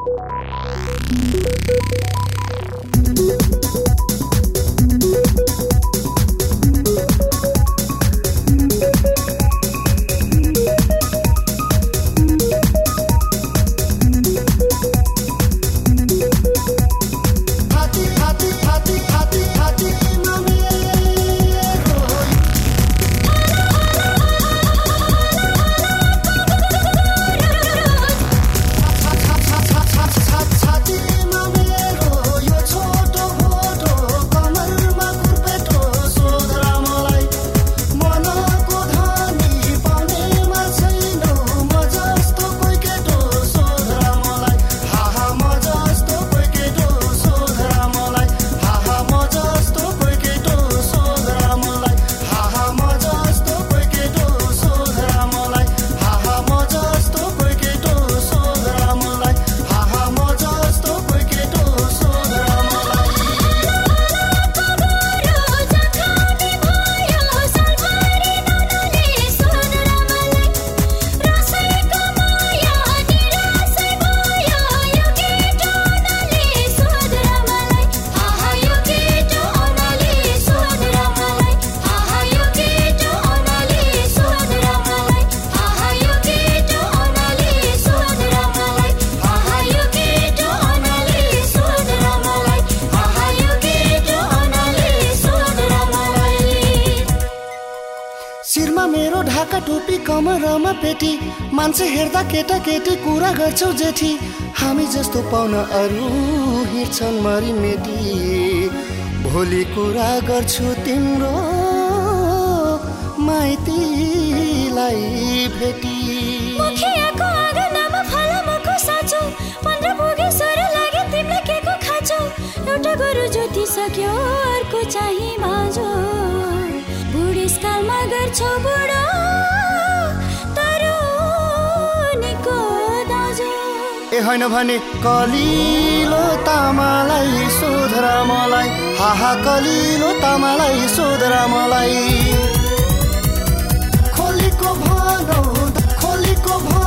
शिरमा मेरो ढाका टोपी कमरमा पेटी मान्छे हेर्दा केटा केटी कुरा गर्छौ जेठी हामी जस्तो पाउन अरू हिँड्छन् मरिमेटी भोलि कुरा गर्छु तिम्रो माइतीलाई भेटी मुखियाको आँगनमा फलामको साँचो 15 पुगे सर लागे तिमीलाई के को खाँचो एउटा गोरु जोति सक्यो अर्को चाहिँ माझो बुढेसकालमा गर्छौ बुढो तरुनीको दाजो ए होइन भने कलिलो तामालाई सोधरा मलाई हाहा कलिलो तामालाई सोधरा मलाई खोलीको भनौ खोलीको